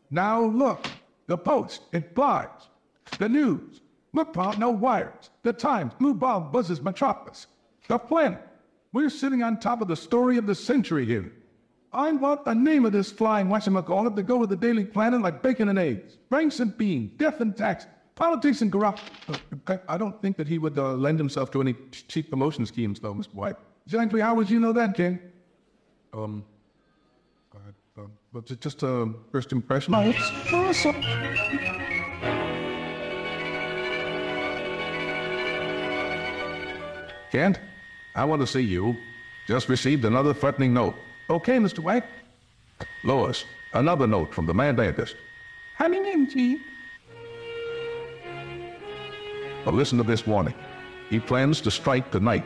Now look, the Post, it flies. The news, look, Bob, no wires. The Times, blue bomb buzzes metropolis. The Planet, we're sitting on top of the story of the century here. I want the name of this flying whatchamacallit to go with the Daily Planet like bacon and eggs, franks and beans, death and tax, politics and corruption. I don't think that he would lend himself to any cheap promotion schemes, though, Mr. White. Exactly how would you know that, Ken? But it's just a first impression. Oh, it's awesome. Kent, I want to see you. Just received another threatening note. Okay, Mr. White. Lois, another note from the mad dentist. Coming in, Chief. But listen to this warning. He plans to strike tonight.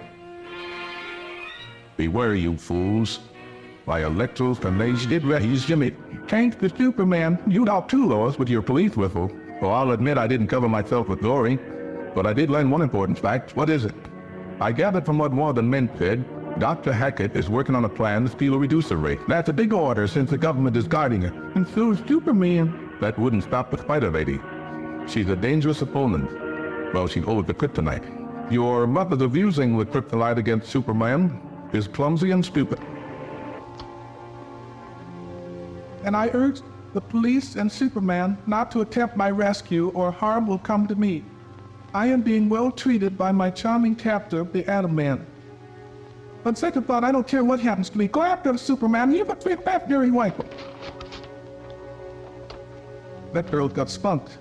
Beware, you fools. By electrokinesis, he's Jimmy. Thanks to Superman. You out too, Lois, with your police whistle. Well, I'll admit I didn't cover myself with glory, but I did learn one important fact. What is it? I gathered from what one of the men said, Dr. Hackett is working on a plan to steal a reducer ray. That's a big order since the government is guarding it. And so is Superman. That wouldn't stop the Spider Lady. She's a dangerous opponent. Well, she holds the kryptonite. Your method of using the kryptonite against Superman is clumsy and stupid. And I urge the police and Superman not to attempt my rescue or harm will come to me. I am being well treated by my charming captor, the Atom Man. On second thought, I don't care what happens to me. Go after the Superman, you can treat that very white. That girl got spunked.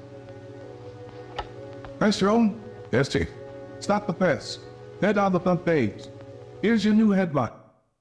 Press your own. Yes, Chief. Stop the press. Head on the front page. Here's your new headline.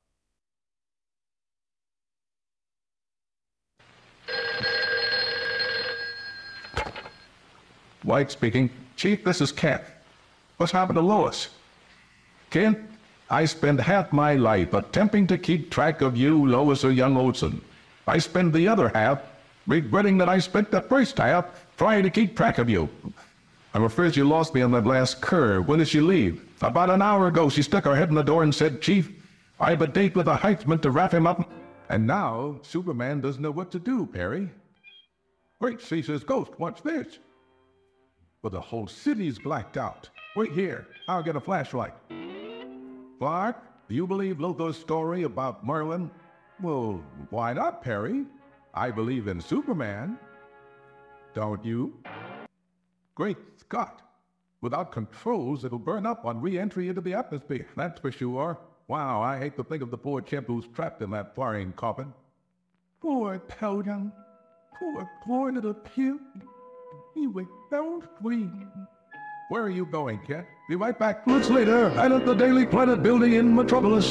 White speaking. Chief, this is Kent. What's happened to Lois? Kent, I spend half my life attempting to keep track of you, Lois or young Olson. I spend the other half regretting that I spent the first half trying to keep track of you. I'm afraid you lost me on that last curve. When did she leave? About an hour ago, she stuck her head in the door and said, Chief, I have a date with a heightsman to wrap him up. And now, Superman doesn't know what to do, Perry. Wait, she says, Ghost, watch this. But the whole city's blacked out. Wait here, I'll get a flashlight. Clark, do you believe Lothar's story about Merlin? Well, why not, Perry? I believe in Superman. Don't you? Great Scott. Without controls, it'll burn up on re-entry into the atmosphere, that's for sure. Wow, I hate to think of the poor chimp who's trapped in that flying coffin. Poor Totem. Poor little pimp. He was so sweet. Where are you going, Kent? Be right back. Months later, I'm at the Daily Planet building in Metropolis.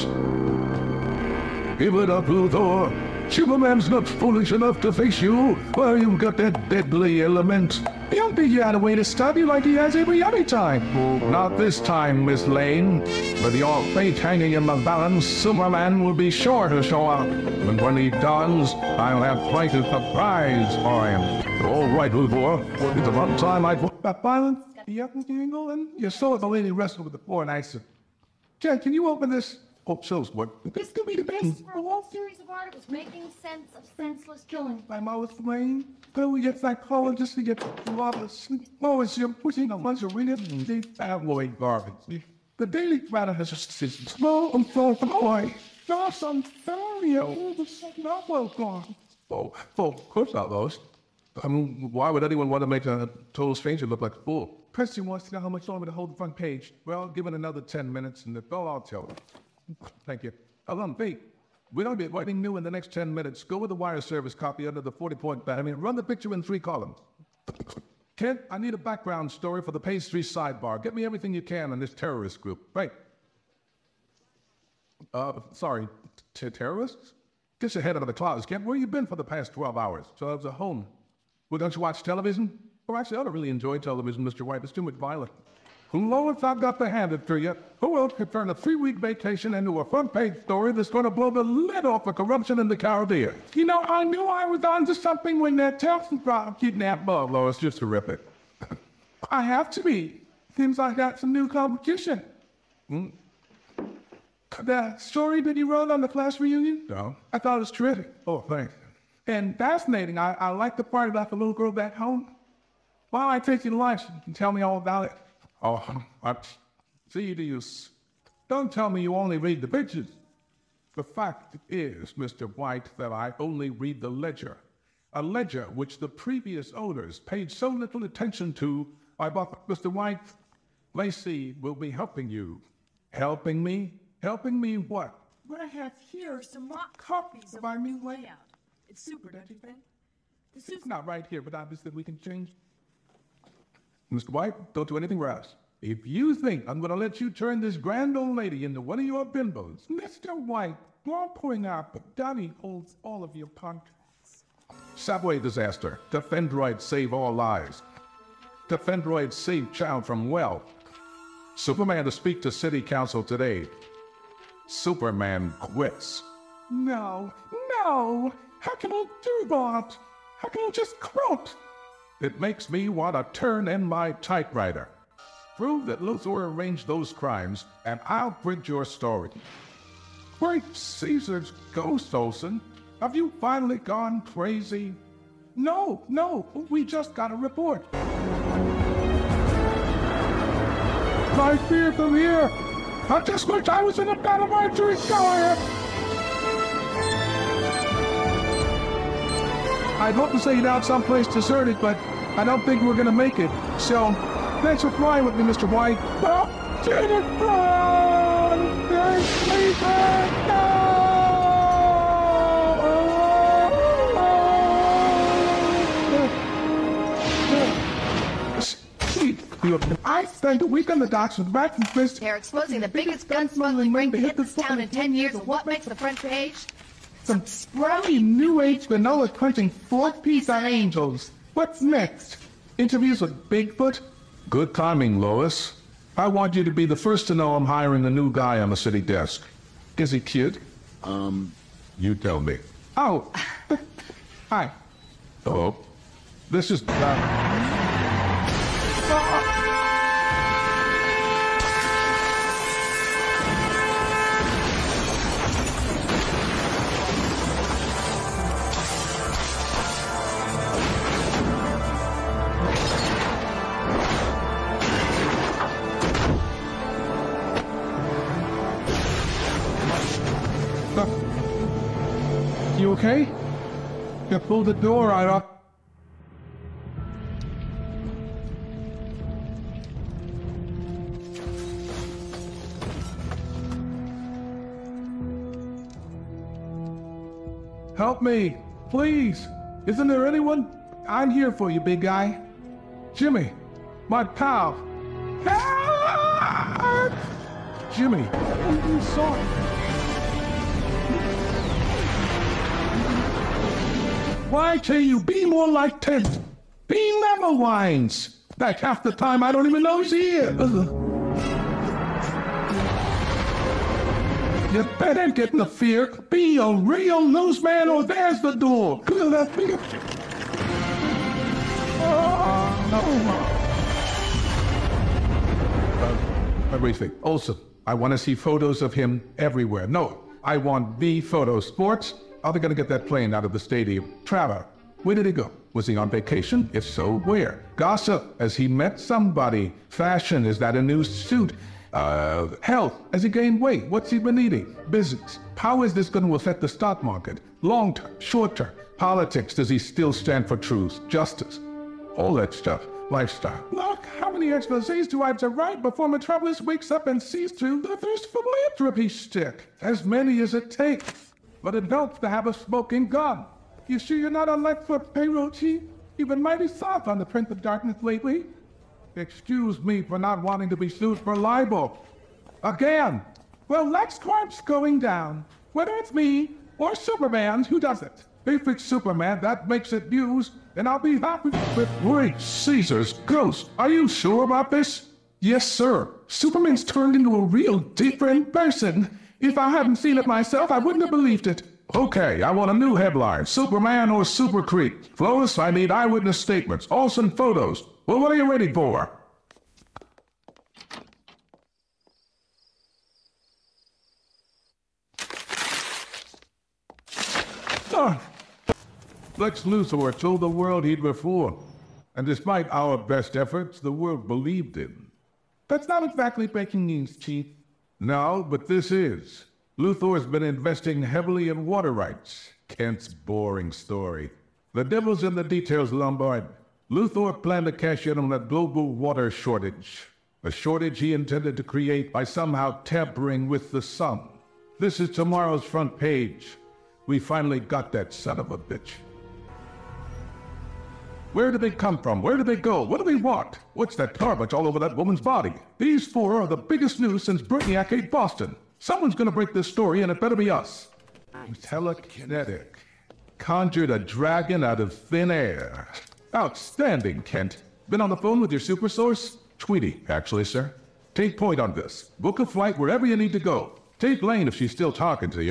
Give it up, Luthor. Superman's not foolish enough to face you. Well, you've got that deadly element. I don't think you had a way to stop you like he has every other time. Not this time, Miss Lane. With your fate hanging in the balance, Superman will be sure to show up. And when he does, I'll have quite a surprise for him. All right, Luthor. It's about time I put that violence. And you saw the lady wrestle with the floor, and I said, Jen, can you open this? Oh, so what? This could be the best. For a whole series of articles making sense of senseless killing. My Lois Lane. Go we get psychologists to get marvelous. Lois, you're pushing a bunch of really deep tabloid garbage. The Daily Planet has just small and full of boy. Just Ontario. Novel gone. Oh, of course not, Lois. I mean, why would anyone want to make a total stranger look like a fool? Preston wants to know how much longer to hold the front page. Well, give it another 10 minutes, and if I'll tell her. Thank you. Pete, we don't get anything new in the next 10 minutes. Go with the wire service copy under the 40-point ban. Run the picture in 3 columns. Kent, I need a background story for the page 3 sidebar. Get me everything you can on this terrorist group. Right. Sorry, terrorists? Get your head out of the clouds, Kent. Where you been for the past 12 hours? So I was at home. Well, don't you watch television? Or actually, I don't really enjoy television, Mr. White. It's too much violence. Lois, I've got to hand it to you. Who else could turn a 3-week vacation into a front-page story that's going to blow the lid off of corruption in the Caribbean? You know, I knew I was onto something when that Telson trial kidnapped Bob. Lois, just terrific. I have to be. Seems I got some new competition. The story that you wrote on the class reunion? No. I thought it was terrific. Oh, thanks. and fascinating. I like the part about the little girl back home. While I take you to lunch, you can tell me all about it. Oh, see, don't tell me you only read the pictures. The fact is, Mr. White, that I only read the ledger. A ledger which the previous owners paid so little attention to. Mr. White, Lacey will be helping you. Helping me? Helping me what? What I have here are some mock copies of our new layout. It's super, don't you think? It's not right here, but obviously we can change. Mr. White, don't do anything rash. If you think I'm going to let you turn this grand old lady into one of your bimbos, Mr. White, won't point out, but Donnie holds all of your contracts. Subway disaster. Defendroid save all lives. Defendroid save child from well. Superman to speak to city council today. Superman quits. No. How can he do that? How can he just quit? It makes me want to turn in my typewriter. Prove that Luthor arranged those crimes, and I'll print your story. Great Caesar's ghost, Olsen. Have you finally gone crazy? No, we just got a report. I fear from here. I just wish I was in a battle archery Goliath. I'd hope to say it out someplace deserted, but I don't think we're gonna make it. So, thanks for flying with me, Mr. White. Oh, Jennifer! There's Lisa! I spent a week on the docks with Rats and Fist. They're exposing the biggest gun smuggling ring to hit this town in 10 years, and what makes the front page? Some sprouty new age vanilla crunching four-piece angels. What's next? Interviews with Bigfoot? Good timing, Lois. I want you to be the first to know I'm hiring a new guy on the city desk. Is he cute? You tell me. Oh, hi. Hello. This is, You okay? You pulled the door right up. Help me, please. Isn't there anyone? I'm here for you, big guy. Jimmy, my pal. Help! Jimmy, I'm sorry. Why can't you be more like Ted? Be never whines. Like half the time I don't even know he's here. You better get in the fear. Be a real newsman or there's the door. Everything. Also, I want to see photos of him everywhere. No, I want the photos. Sports? How are they going to get that plane out of the stadium? Trevor, where did he go? Was he on vacation? If so, where? Gossip, has he met somebody? Fashion, is that a new suit? Health, has he gained weight? What's he been eating? Business, how is this going to affect the stock market? Long term, short term, politics, does he still stand for truth, justice? All that stuff, lifestyle. Look, how many exposés do I have to write before Metropolis wakes up and sees through the first philanthropy stick? As many as it takes. But it helps to have a smoking gun. You sure you're not on Lexford payroll, Chief? You've been mighty soft on the Prince of Darkness lately. Excuse me for not wanting to be sued for libel. Again. Well, LexCorp's going down. Whether it's me or Superman, who does it? If it's Superman, that makes it news, and I'll be happy with Great Caesar's ghost. Are you sure about this? Yes, sir. Superman's turned into a real different person. If I hadn't seen it myself, I wouldn't have believed it. Okay, I want a new headline. Superman or Super Creep? Lois, I need eyewitness statements. Also photos. Well, what are you ready for? Lex Luthor told the world he'd reform. And despite our best efforts, the world believed him. That's not exactly breaking news, Chief. No, but this is. Luthor's been investing heavily in water rights. Kent's boring story. The devil's in the details, Lombard. Luthor planned to cash in on that global water shortage. A shortage he intended to create by somehow tampering with the sun. This is tomorrow's front page. We finally got that son of a bitch. Where did they come from? Where did they go? What do they want? What's that garbage all over that woman's body? These four are the biggest news since Brainiac ate Boston. Someone's gonna break this story, and it better be us. Telekinetic. Conjured a dragon out of thin air. Outstanding, Kent. Been on the phone with your super source? Tweety, actually, sir. Take point on this. Book a flight wherever you need to go. Take Lane if she's still talking to you.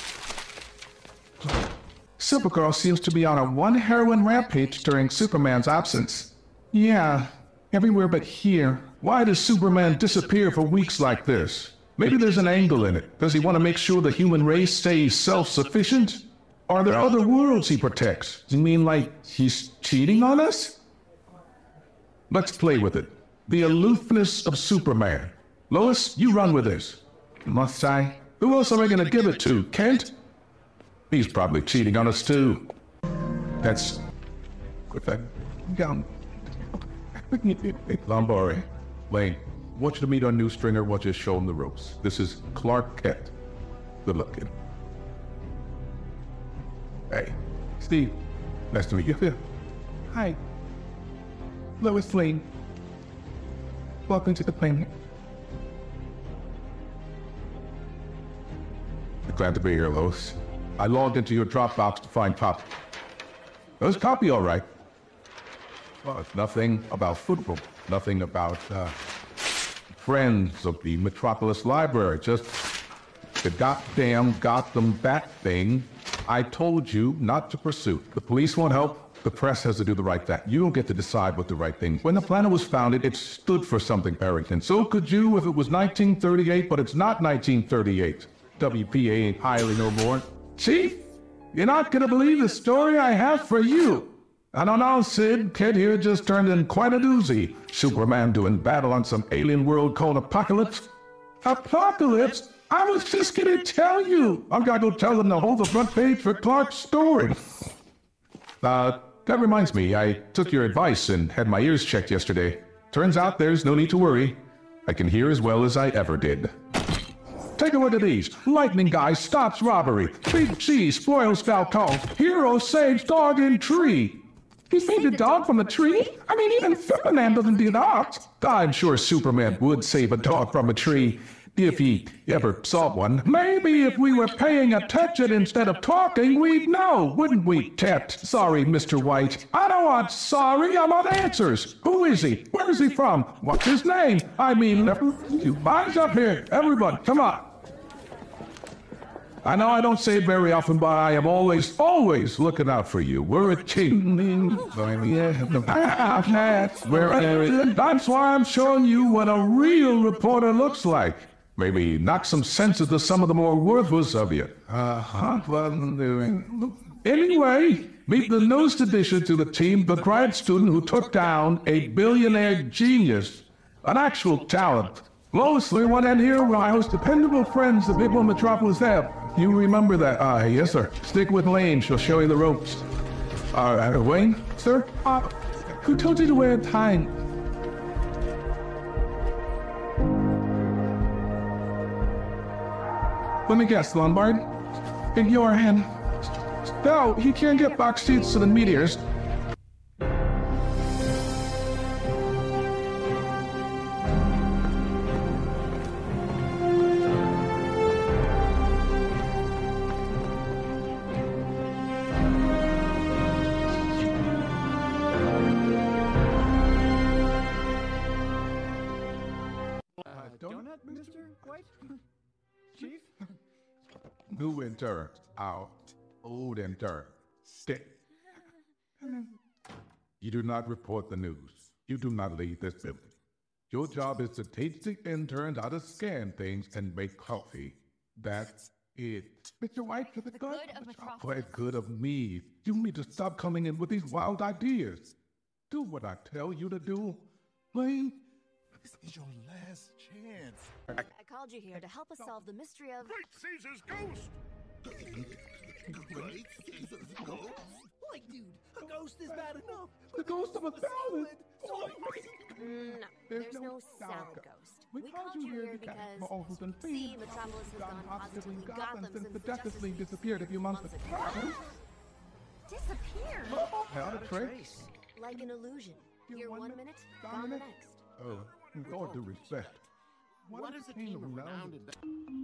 Supergirl seems to be on a one heroin rampage during Superman's absence. Yeah, everywhere but here. Why does Superman disappear for weeks like this? Maybe there's an angle in it. Does he want to make sure the human race stays self-sufficient? Are there other worlds he protects? You mean like he's cheating on us? Let's play with it. The aloofness of Superman. Lois, you run with this. Must I? Who else am I going to give it to? Kent? He's probably cheating on us too. That's... Quit that. Down. Lombari. Lane, I want you to meet our new stringer. Watch us show him the ropes. This is Clark Kent. Good luck, kid. Hey, Steve. Nice to meet you. Hi. Lois Lane. Welcome to the planet. Glad to be here, Lois. I logged into your Dropbox to find copy. There's copy, all right. Well, it's nothing about football. Nothing about friends of the Metropolis Library. Just the goddamn Gotham Bat thing I told you not to pursue. The police won't help. The press has to do the right thing. You don't get to decide what the right thing. When the planet was founded, it stood for something, Barrington. So could you if it was 1938, but it's not 1938. WPA ain't highly no more. Chief, you're not gonna believe the story I have for you. I don't know, Sid. Kid here just turned in quite a doozy. Superman doing battle on some alien world called Apocalypse. Apocalypse? I was just gonna tell you. I've gotta go tell them to hold the front page for Clark's story. That reminds me, I took your advice and had my ears checked yesterday. Turns out there's no need to worry. I can hear as well as I ever did. Take a look at these. Lightning guy stops robbery. Big C spoils Falcon. Hero saves dog in tree. He saved a dog from a tree? I mean, even Superman doesn't do that. I'm sure Superman would save a dog from a tree if he ever saw one. Maybe if we were paying attention instead of talking, we'd know, wouldn't we, Tet? Sorry, Mr. White. I don't want sorry, I want answers. Who is he? Where is he from? What's his name? I mean, you eyes up here. Everyone, come on. I know I don't say it very often, but I am always looking out for you. We're a team. That's why I'm showing you what a real reporter looks like. Maybe knock some sense into some of the more worthless of you. Anyway, meet the newest addition to the team, the grad student who took down a billionaire genius, an actual talent. Lois, one end here, my most dependable friends the people in Metropolis have. You remember that? Yes, sir. Stick with Lane. She'll show you the ropes. Wayne, sir? Who told you to wear a tie? Let me guess, Lombard? In your hand. No, he can't get box seats to the meteors. Donut, Mr. White? Chief? New intern. Out. Old intern. Stay. You do not report the news. You do not lead this building. Your job is to teach the interns how to scan things and make coffee. That's Mr. White, for the good of Metropolis. For the good of me. You need to stop coming in with these wild ideas. Do what I tell you to do. Wayne? This is your last chance. I called you here to help us solve the mystery of... Great Caesar's ghost! Great Caesar's ghost? Like, dude, a ghost is bad enough. The ghost of a salad! No, there's no salad ghost. We called you here because... See, Metropolis has gone positively Gotham since the Justice League disappeared a few months ago. Disappeared? How to trace? Like an illusion. Here 1 minute, gone the next. Oh, with all due respect. What is a team around in that?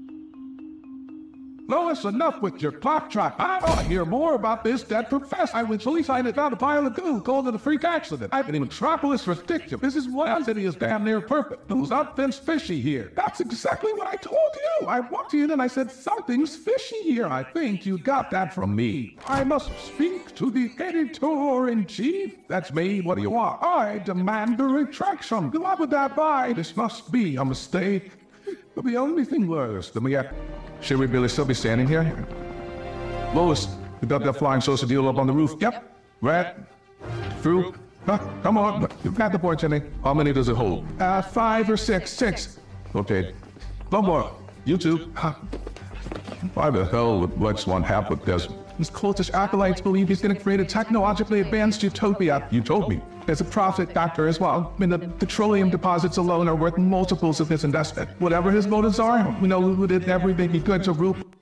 Lois, enough with your clock track. I want to hear more about this dead professor. I was police I found a pile of goo, called it a freak accident. I've been in Metropolis for ridiculous. This is why city is damn near perfect. There's nothing's fishy here. That's exactly what I told you. I walked in and I said, something's fishy here. I think you got that from me. I must speak to the editor-in-chief. That's me. What do you want? I demand a retraction. Why would that buy? This must be a mistake. But the only thing worse than we have... Should we really still be standing here? Lois, we got that flying saucer deal up on the roof. Yep. Rat. Fruit. Huh, come on. You've got the point, Jenny. How many does it hold? 5 or 6. 6. Okay. One more. You two. Why the hell would Lex want half of this? His cultish acolytes believe he's going to create a technologically advanced utopia. You told me. There's a profit factor as well. I mean, the petroleum deposits alone are worth multiples of his investment. Whatever his motives are, we know who did everything he could to root